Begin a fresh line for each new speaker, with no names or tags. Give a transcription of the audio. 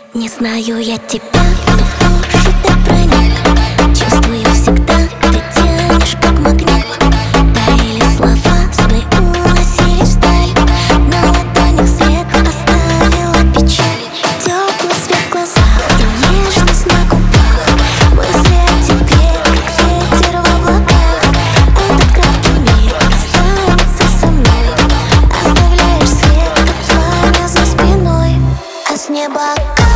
Не знаю я тебя, но в душу ты проник. Чувствую всегда, ты тянешь как магнит. Таяли слова, сны уносились вдаль. На ладонях свет оставила печаль. Теплый свет в глазах и нежность на губах. Мысли о тебе, как ветер в облаках. Этот краткий мир останется со мной. Оставляешь свет, как пламя за спиной. А с неба